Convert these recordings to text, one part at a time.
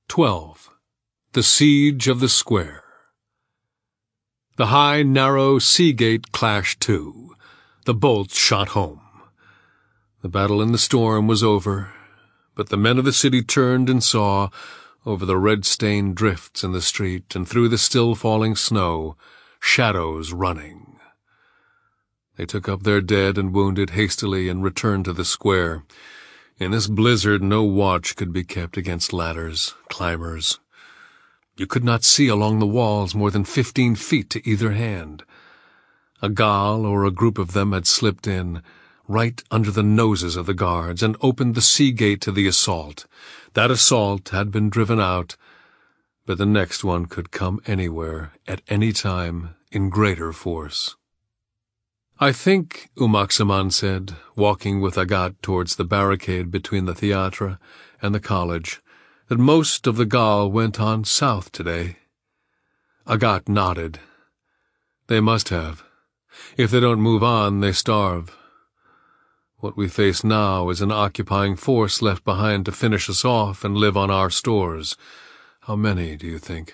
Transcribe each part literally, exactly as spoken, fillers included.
Twelve. The Siege of the Square. The high, narrow sea gate clashed to. The bolts shot home. The battle in the storm was over, but the men of the city turned and saw, over the red-stained drifts in the street and through the still-falling snow, shadows running. They took up their dead and wounded hastily and returned to the square. In this blizzard no watch could be kept against ladders, climbers. You could not see along the walls more than fifteen feet to either hand. A Gaul or a group of them had slipped in, right under the noses of the guards, and opened the sea gate to the assault. That assault had been driven out, but the next one could come anywhere, at any time, in greater force. "I think," Umaxaman said, walking with Agat towards the barricade between the theatre and the college, "that most of the Gaul went on south today." Agat nodded. "They must have. If they don't move on, they starve. What we face now is an occupying force left behind to finish us off and live on our stores. How many, do you think?"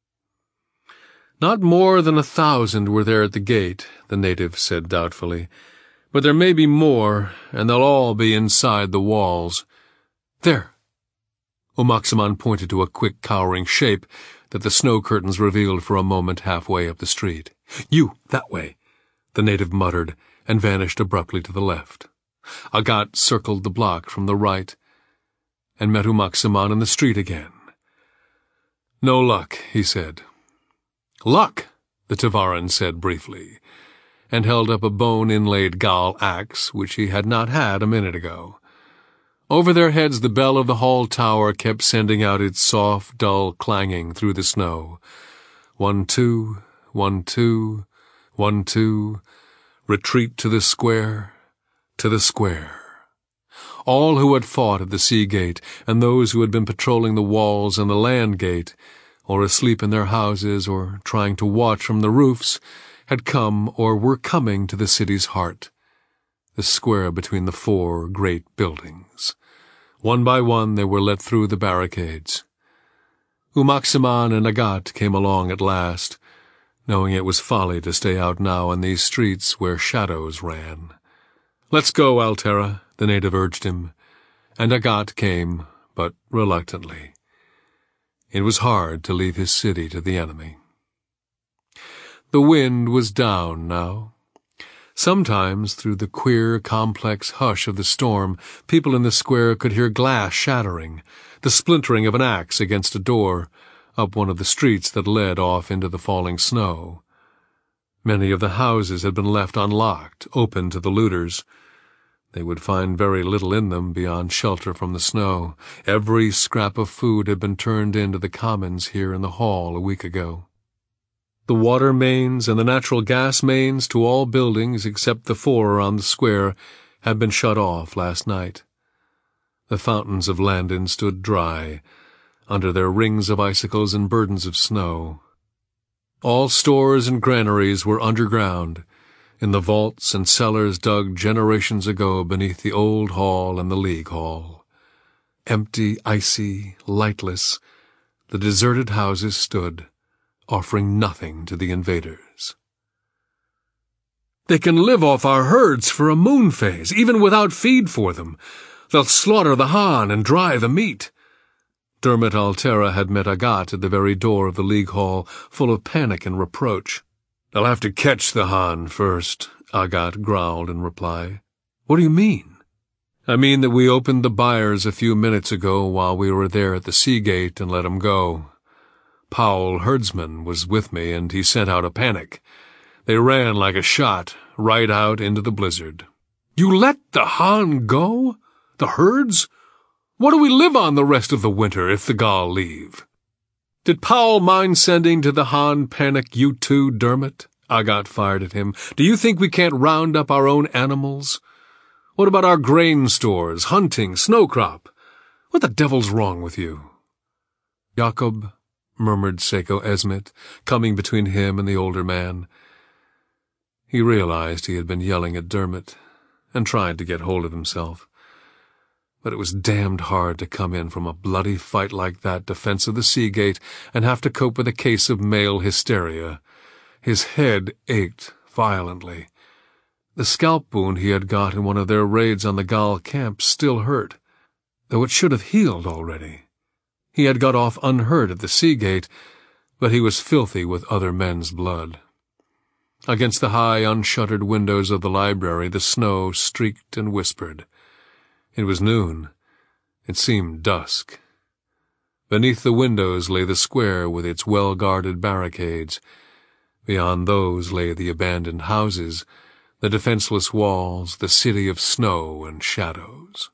"Not more than a thousand were there at the gate," the native said doubtfully. "But there may be more, and they'll all be inside the walls. There!" Umaxaman pointed to a quick, cowering shape that the snow curtains revealed for a moment halfway up the street. "You, that way," the native muttered, and vanished abruptly to the left. Agat circled the block from the right and met Umaxaman in the street again. "No luck," he said. "Luck," the Tavaran said briefly, and held up a bone-inlaid Gaul axe which he had not had a minute ago. Over their heads the bell of the hall tower kept sending out its soft, dull clanging through the snow. One, two, one, two, one, two, retreat to the square, to the square. All who had fought at the sea gate, and those who had been patrolling the walls and the land gate, or asleep in their houses, or trying to watch from the roofs, had come or were coming to the city's heart, the square between the four great buildings. One by one they were let through the barricades. Umaxaman and Agat came along at last, knowing it was folly to stay out now in these streets where shadows ran. "Let's go, Altera," the native urged him, and Agat came, but reluctantly. It was hard to leave his city to the enemy. The wind was down now. Sometimes, through the queer, complex hush of the storm, people in the square could hear glass shattering, the splintering of an axe against a door, up one of the streets that led off into the falling snow. Many of the houses had been left unlocked, open to the looters. They would find very little in them beyond shelter from the snow. Every scrap of food had been turned into the commons here in the hall a week ago. The water mains and the natural gas mains to all buildings except the four around the square had been shut off last night. The fountains of Landon stood dry, under their rings of icicles and burdens of snow. All stores and granaries were underground, in the vaults and cellars dug generations ago beneath the old hall and the League Hall. Empty, icy, lightless, the deserted houses stood, offering nothing to the invaders. "They can live off our herds for a moon phase, even without feed for them. They'll slaughter the Han and dry the meat." Dermot Altera had met Agat at the very door of the League Hall, full of panic and reproach. "They'll have to catch the Han first," Agat growled in reply. "What do you mean?" "I mean that we opened the byres a few minutes ago while we were there at the sea gate and let 'em go. Powell, herdsman, was with me, and he sent out a panic. They ran like a shot, right out into the blizzard." "You let the Han go? The herds? What do we live on the rest of the winter if the Gaul leave?" "Did Powell mind sending to the Han panic you too, Dermot?" Agat fired at him. "Do you think we can't round up our own animals? What about our grain stores, hunting, snow crop? What the devil's wrong with you?" "Jacob," murmured Seiko Esmit, coming between him and the older man. He realized he had been yelling at Dermot, and tried to get hold of himself. but it was damned hard to come in from a bloody fight like that defense of the Seagate and have to cope with a case of male hysteria. His head ached violently. The scalp wound he had got in one of their raids on the Gal camp still hurt, though it should have healed already. He had got off unhurt at the Seagate, but he was filthy with other men's blood. Against the high, unshuttered windows of the library the snow streaked and whispered. It was noon. It seemed dusk. Beneath the windows lay the square with its well-guarded barricades. Beyond those lay the abandoned houses, the defenseless walls, the city of snow and shadows.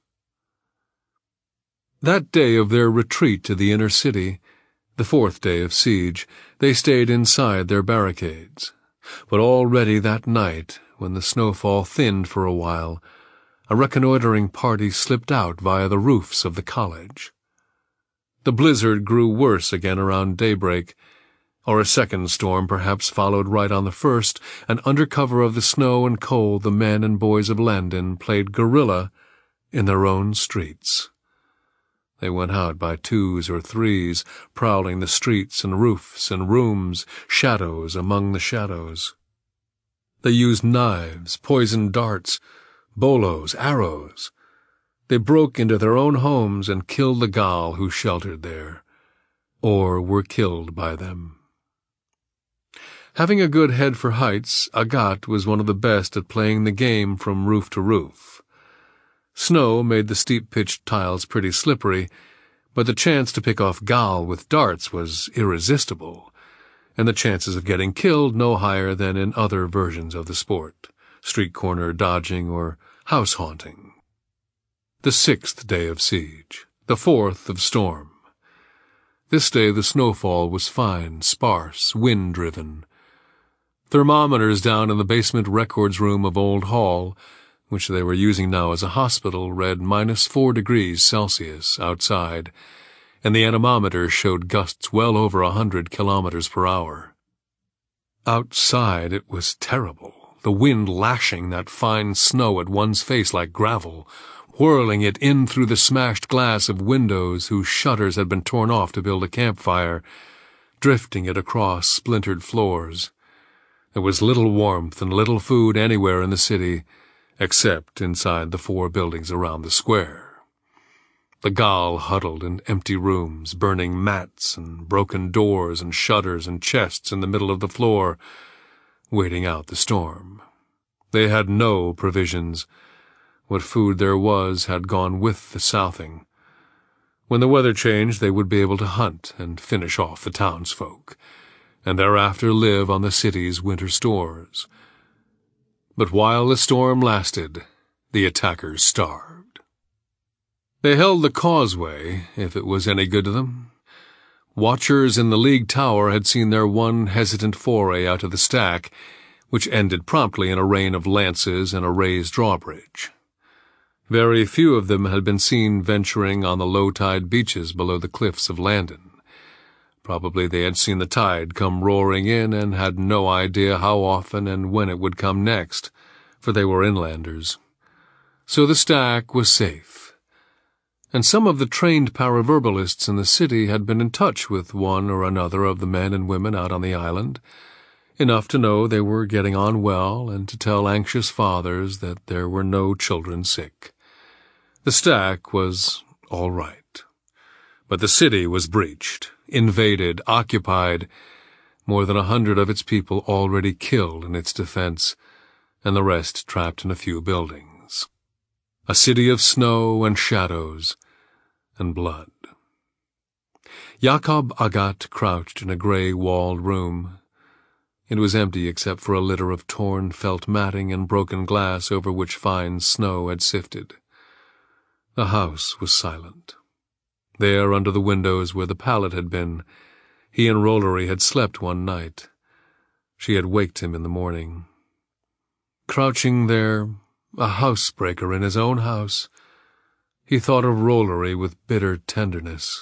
That day of their retreat to the inner city, the fourth day of siege, they stayed inside their barricades. But already that night, when the snowfall thinned for a while, a reconnoitering party slipped out via the roofs of the college. The blizzard grew worse again around daybreak, or a second storm perhaps followed right on the first, and under cover of the snow and cold the men and boys of Landon played guerrilla in their own streets. They went out by twos or threes, prowling the streets and roofs and rooms, shadows among the shadows. They used knives, poisoned darts, bolos, arrows. They broke into their own homes and killed the Gal who sheltered there, or were killed by them. Having a good head for heights, Agat was one of the best at playing the game from roof to roof. Snow made the steep-pitched tiles pretty slippery, but the chance to pick off Gal with darts was irresistible, and the chances of getting killed no higher than in other versions of the sport, street-corner dodging or house-haunting. The sixth day of siege, the fourth of storm. This day the snowfall was fine, sparse, wind-driven. Thermometers down in the basement records room of Old Hall, which they were using now as a hospital, read minus four degrees Celsius outside, and the anemometer showed gusts well over a hundred kilometers per hour. Outside it was terrible, the wind lashing that fine snow at one's face like gravel, whirling it in through the smashed glass of windows whose shutters had been torn off to build a campfire, drifting it across splintered floors. There was little warmth and little food anywhere in the city, except inside the four buildings around the square. The Gal huddled in empty rooms, burning mats and broken doors and shutters and chests in the middle of the floor, waiting out the storm. They had no provisions. What food there was had gone with the southing. When the weather changed, they would be able to hunt and finish off the townsfolk, and thereafter live on the city's winter stores. But while the storm lasted, the attackers starved. They held the causeway, if it was any good to them. Watchers in the League Tower had seen their one hesitant foray out of the stack, which ended promptly in a rain of lances and a raised drawbridge. Very few of them had been seen venturing on the low-tide beaches below the cliffs of Landon. Probably they had seen the tide come roaring in and had no idea how often and when it would come next, for they were inlanders. So the stack was safe. And some of the trained paraverbalists in the city had been in touch with one or another of the men and women out on the island, enough to know they were getting on well and to tell anxious fathers that there were no children sick. The stack was all right. But the city was breached, invaded, occupied, more than a hundred of its people already killed in its defense, and the rest trapped in a few buildings. A city of snow and shadows and blood. Jakob Agat crouched in a gray-walled room. It was empty except for a litter of torn felt matting and broken glass over which fine snow had sifted. The house was silent. There, under the windows where the pallet had been, he and Rollory had slept one night. She had waked him in the morning. Crouching there, a housebreaker in his own house, he thought of Rollory with bitter tenderness.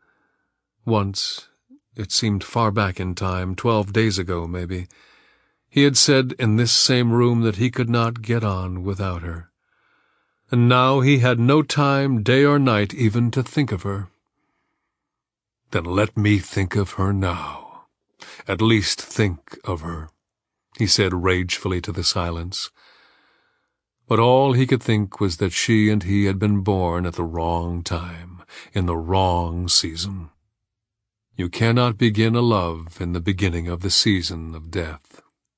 Once, it seemed far back in time, twelve days ago maybe, he had said in this same room that he could not get on without her. and now he had no time, day or night, even to think of her. Then let me think of her now. At least think of her, he said ragefully to the silence. But all he could think was that she and he had been born at the wrong time, in the wrong season. You cannot begin a love in the beginning of the season of death.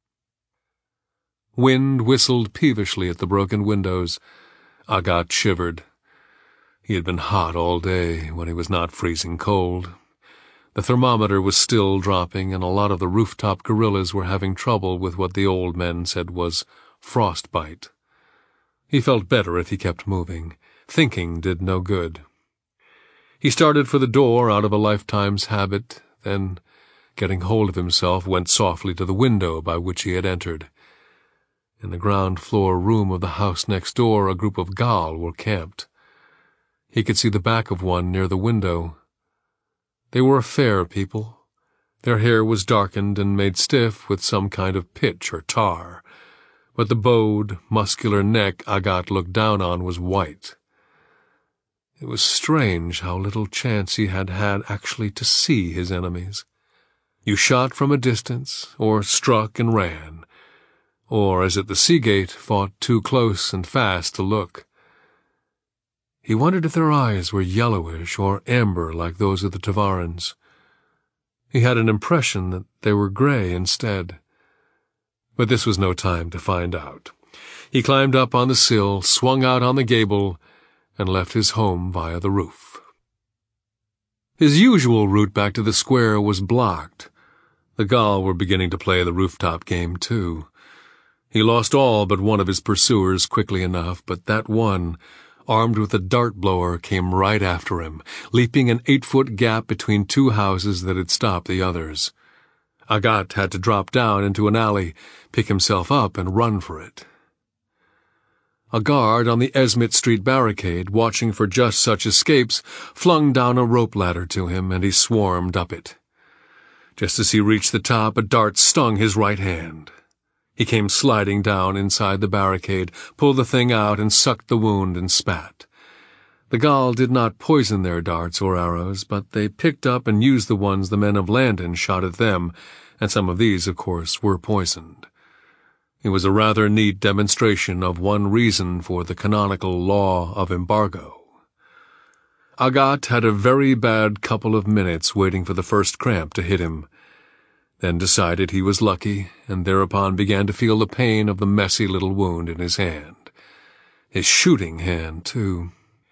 Wind whistled peevishly at the broken windows. Agat shivered. He had been hot all day when he was not freezing cold. The thermometer was still dropping, and a lot of the rooftop gorillas were having trouble with what the old men said was frostbite. He felt better if he kept moving. Thinking did no good. He started for the door out of a lifetime's habit, then, getting hold of himself, went softly to the window by which he had entered. In the ground-floor room of the house next door, a group of Gal were camped. He could see the back of one near the window. They were a fair people. Their hair was darkened and made stiff with some kind of pitch or tar, but the bowed, muscular neck Agat looked down on was white. It was strange how little chance he had had actually to see his enemies. You shot from a distance, or struck and ran, or, as at the Seagate, fought too close and fast to look. He wondered if their eyes were yellowish or amber like those of the Tavarans. He had an impression that they were gray instead. But this was no time to find out. He climbed up on the sill, swung out on the gable, and left his home via the roof. His usual route back to the square was blocked. The Gal were beginning to play the rooftop game, too. He lost all but one of his pursuers quickly enough, but that one, armed with a dart-blower, came right after him, leaping an eight-foot gap between two houses that had stopped the others. Agat had to drop down into an alley, pick himself up, and run for it. A guard on the Esmit Street barricade, watching for just such escapes, flung down a rope ladder to him, and he swarmed up it. Just as he reached the top, a dart stung his right hand. He came sliding down inside the barricade, pulled the thing out, and sucked the wound and spat. The Gal did not poison their darts or arrows, but they picked up and used the ones the men of Landon shot at them, and some of these, of course, were poisoned. It was a rather neat demonstration of one reason for the canonical law of embargo. Agat had a very bad couple of minutes waiting for the first cramp to hit him, then decided he was lucky, and thereupon began to feel the pain of the messy little wound in his hand. His shooting hand, too.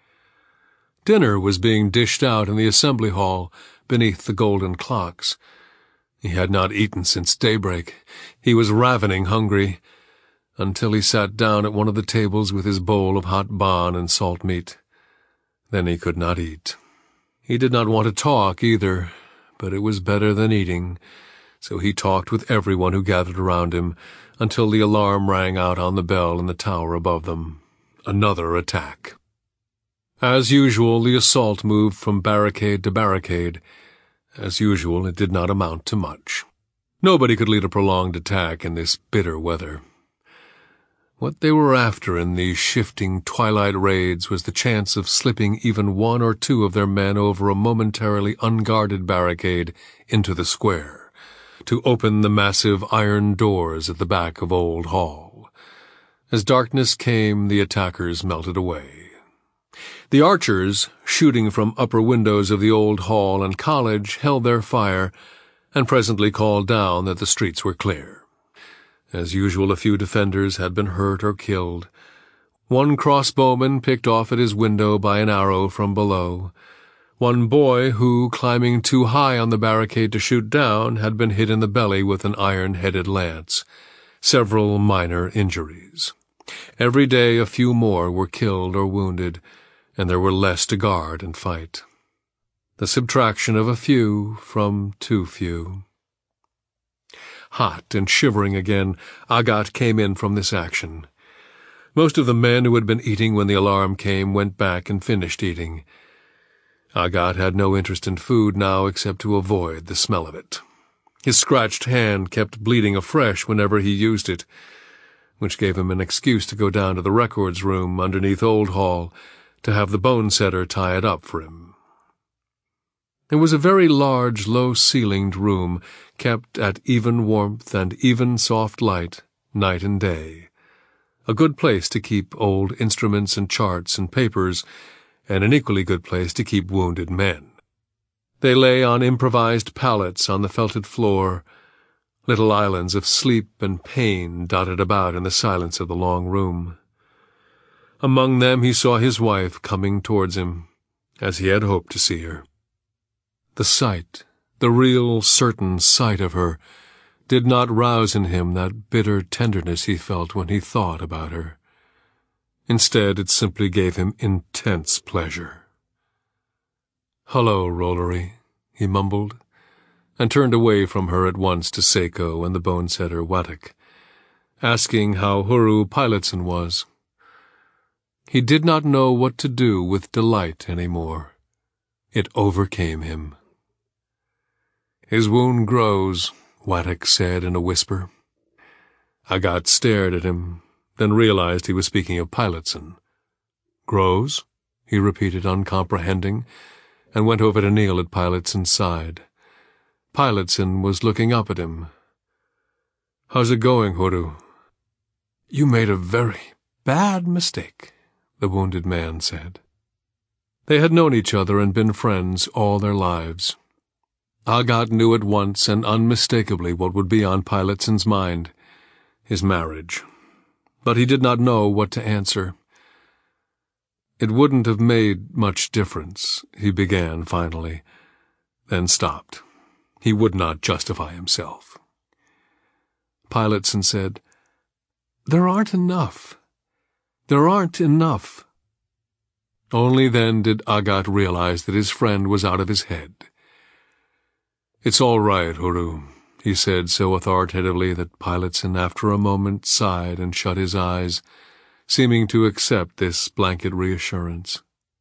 Dinner was being dished out in the assembly hall, beneath the golden clocks. He had not eaten since daybreak. He was ravening hungry, until he sat down at one of the tables with his bowl of hot bun and salt meat. Then he could not eat. He did not want to talk, either, but it was better than eating, so he talked with everyone who gathered around him until the alarm rang out on the bell in the tower above them. Another attack. As usual, the assault moved from barricade to barricade. As usual, it did not amount to much. Nobody could lead a prolonged attack in this bitter weather. What they were after in these shifting twilight raids was the chance of slipping even one or two of their men over a momentarily unguarded barricade into the square, to open the massive iron doors at the back of Old Hall. As darkness came, the attackers melted away. The archers, shooting from upper windows of the Old Hall and College, held their fire, and presently called down that the streets were clear. As usual, a few defenders had been hurt or killed. One crossbowman picked off at his window by an arrow from below. One boy who, climbing too high on the barricade to shoot down, had been hit in the belly with an iron-headed lance. Several minor injuries. Every day a few more were killed or wounded, and there were less to guard and fight. The subtraction of a few from too few. Hot and shivering again, Agat came in from this action. Most of the men who had been eating when the alarm came went back and finished eating. Agat had no interest in food now except to avoid the smell of it. His scratched hand kept bleeding afresh whenever he used it. which gave him an excuse to go down to the records room underneath Old Hall to have the bone setter tie it up for him. It was a very large, low-ceilinged room, kept at even warmth and even soft light, night and day. A good place to keep old instruments and charts and papers, and an equally good place to keep wounded men. They lay on improvised pallets on the felted floor, little islands of sleep and pain dotted about in the silence of the long room. Among them he saw his wife coming towards him, as he had hoped to see her. The sight, the real, certain sight of her, did not rouse in him that bitter tenderness he felt when he thought about her. Instead, it simply gave him intense pleasure. "Hello, Rollory," he mumbled, and turned away from her at once to Seiko and the bone-setter Waddick, asking how Huru Pilotson was. He did not know what to do with delight any more. It overcame him. "His wound grows," Waddick said in a whisper. Agat stared at him, then realized he was speaking of Pilotson. "Grows?" he repeated, uncomprehending, and went over to kneel at Pilotson's side. Pilotson was looking up at him. "How's it going, Huru?" "You made a very bad mistake," the wounded man said. They had known each other and been friends all their lives. Agat knew at once and unmistakably what would be on Pilotson's mind, his marriage. But he did not know what to answer. "It wouldn't have made much difference," he began finally, then stopped. He would not justify himself. Pilotson said, "There aren't enough. There aren't enough." Only then did Agat realize that his friend was out of his head. "It's all right, Huru," he said so authoritatively that Pilotson, after a moment, sighed and shut his eyes, seeming to accept this blanket reassurance.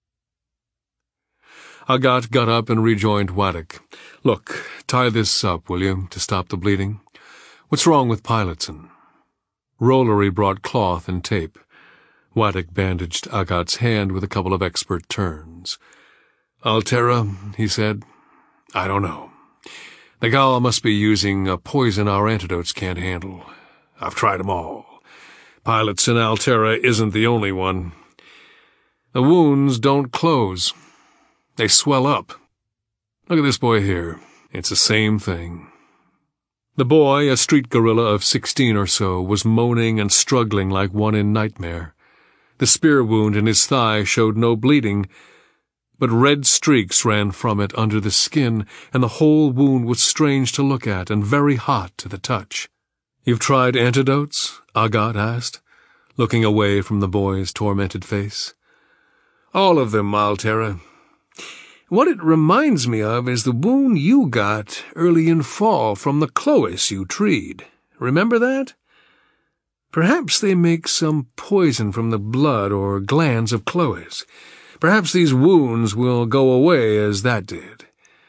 Agat got up and rejoined Waddick. "Look, tie this up, will you, to stop the bleeding? What's wrong with Pilotson?" Rollory brought cloth and tape. Waddick bandaged Agat's hand with a couple of expert turns. "Altera," he said, "I don't know. The gal must be using a poison our antidotes can't handle. I've tried 'em all. Pilotson Altera isn't the only one. The wounds don't close. They swell up. Look at this boy here. It's the same thing." The boy, a street gorilla of sixteen or so, was moaning and struggling like one in nightmare. The spear wound in his thigh showed no bleeding, but red streaks ran from it under the skin, and the whole wound was strange to look at and very hot to the touch. "You've tried antidotes?" Agat asked, looking away from the boy's tormented face. "All of them, Altera. What it reminds me of is the wound you got early in fall from the Clois you treed. Remember that? Perhaps they make some poison from the blood or glands of Clois. Perhaps these wounds will go away as that did."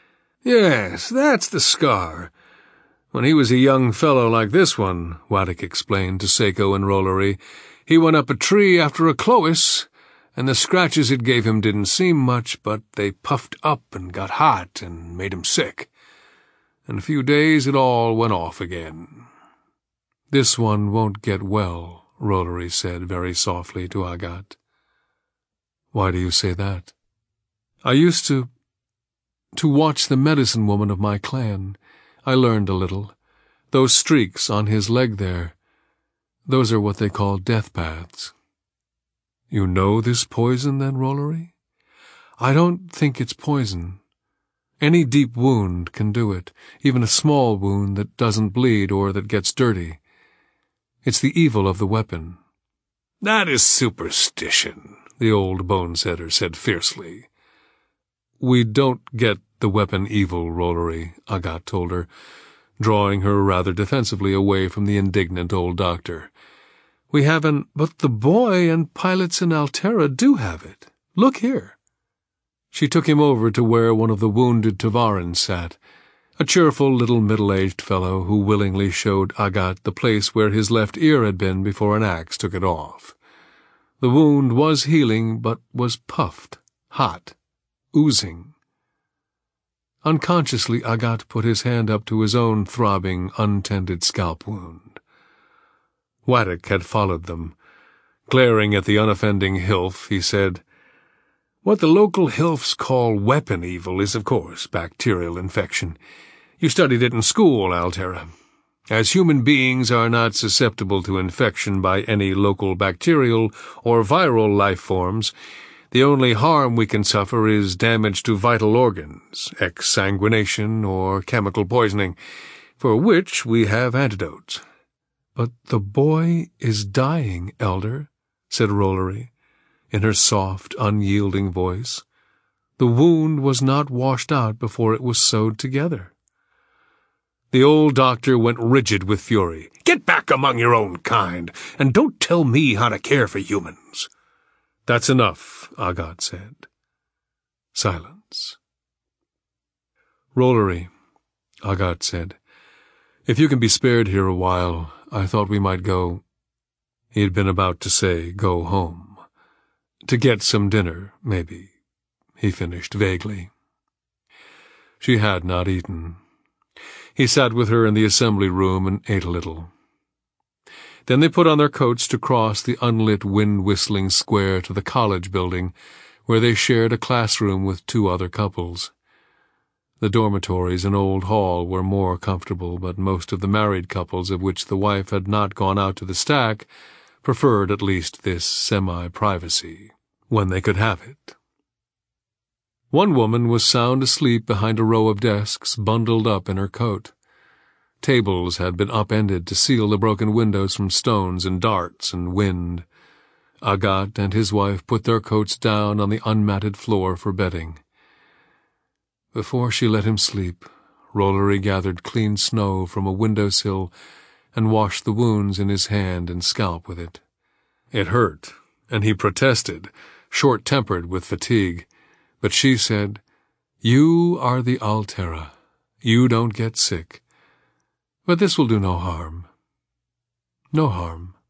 "Yes, that's the scar. When he was a young fellow like this one," Waddick explained to Seiko and Rollory, "he went up a tree after a Clois, and the scratches it gave him didn't seem much, but they puffed up and got hot and made him sick. In a few days it all went off again." "This one won't get well," Rollory said very softly to Agat. "Why do you say that?" "I used to... to watch the medicine woman of my clan. I learned a little. Those streaks on his leg there, those are what they call death paths." "You know this poison, then, Rollory?" "I don't think it's poison. Any deep wound can do it, even a small wound that doesn't bleed or that gets dirty. It's the evil of the weapon." "That is superstition," the old bone-setter said fiercely. "We don't get the weapon evil, Rollory," Agat told her, drawing her rather defensively away from the indignant old doctor. "We haven't—" "But the boy and Pilotson Altera do have it. Look here." She took him over to where one of the wounded Tavarans sat, a cheerful little middle-aged fellow who willingly showed Agat the place where his left ear had been before an axe took it off. The wound was healing, but was puffed, hot, oozing. Unconsciously, Agat put his hand up to his own throbbing, untended scalp wound. Waddick had followed them. Glaring at the unoffending Hilf, he said, "What the local Hilfs call weapon evil is, of course, bacterial infection. You studied it in school, Alterra. As human beings are not susceptible to infection by any local bacterial or viral life forms, the only harm we can suffer is damage to vital organs, exsanguination or chemical poisoning, for which we have antidotes." "But the boy is dying, Elder," said Rollory, in her soft, unyielding voice. "The wound was not washed out before it was sewed together." The old doctor went rigid with fury. "Get back among your own kind, and don't tell me how to care for humans." "That's enough," Agat said. Silence. "Rollory," Agat said, "if you can be spared here a while, I thought we might go—" He had been about to say, "go home." "To get some dinner, maybe," he finished vaguely. She had not eaten. He sat with her in the assembly room and ate a little. Then they put on their coats to cross the unlit, wind-whistling square to the college building, where they shared a classroom with two other couples. The dormitories in Old Hall were more comfortable, but most of the married couples of which the wife had not gone out to the stack preferred at least this semi-privacy, when they could have it. One woman was sound asleep behind a row of desks, bundled up in her coat. Tables had been upended to seal the broken windows from stones and darts and wind. Agat and his wife put their coats down on the unmatted floor for bedding. Before she let him sleep, Rollory gathered clean snow from a windowsill and washed the wounds in his hand and scalp with it. It hurt, and he protested, short-tempered with fatigue, but she said, "You are the Alterra. You don't get sick. But this will do no harm." No harm.